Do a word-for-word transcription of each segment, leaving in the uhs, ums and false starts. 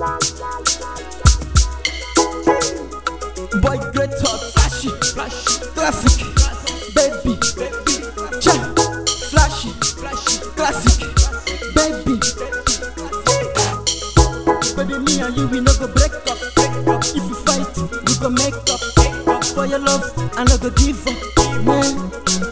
Boy great hot, flashy, flashy, classic, baby, cha, flashy, flashy, classic, baby. Baby, me and you we no go break up. If you fight, we go make up. For your love, I no go give up, man.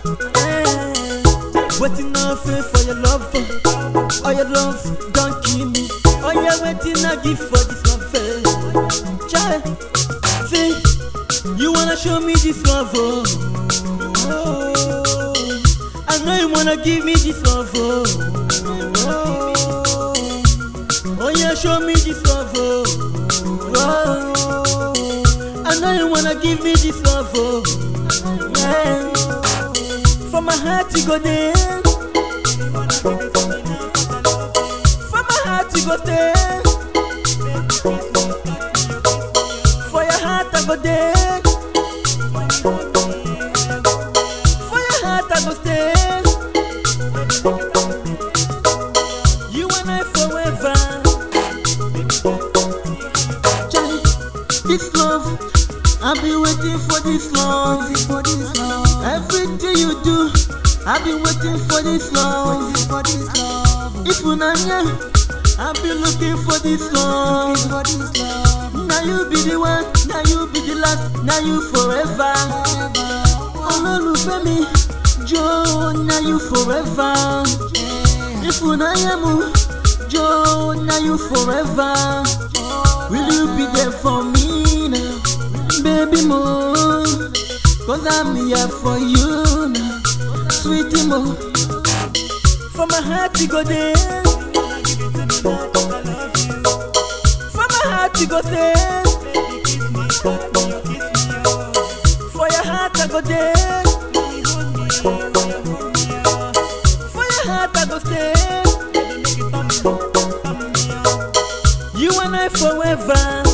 Waiting on faith for your love, oh your love don't kill me. Oh yeah, waiting I give for this love, child. See, you wanna show me this love, oh. Oh, I know you wanna give me this love, oh. Oh, oh yeah, show me this love, oh. Oh, I know you wanna give me this love, oh. Yeah. From my heart to go there. From my heart to go there. For your heart I go there. For your heart I go stay. You and I forever. Charlie, this love, I've been waiting for this long. For this long. Everything you do, I've been waiting for this long. For this long. If you not here, I've been looking for this long. For this long. Now you be the one, now you be the last, now you forever. Oh no, look at me, Joe, now you forever. If you not here, Joe, now you forever. Will you be there for me now, baby more? Cause I'm here for you now, sweetie mo. From my heart to go there. From my heart to go there. For your heart I go there. For your heart I go stay. You and I forever.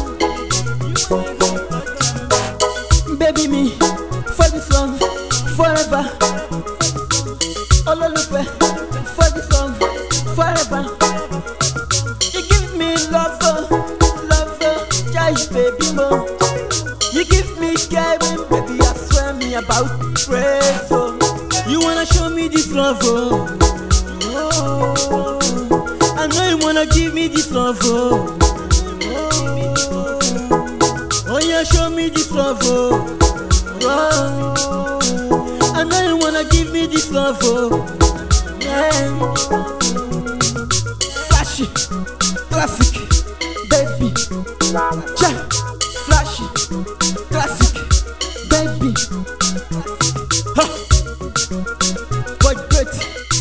Baby me, for this long, forever. All I look for this long, forever. You give me love, love, just baby more. You give me caring, baby, I swear me about praise. Oh, you wanna show me this love, oh. Oh, I know you wanna give me this love, oh. Oh, yeah, show me this love, oh. Oh, I know you wanna give me this love, oh. Yeah. Flashy, classic, baby. Cha, flashy, classic, baby. Ha, boy great.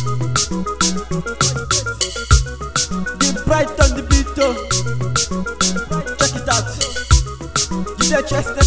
The bright on the beat, oh. Check it out. You there, Chester?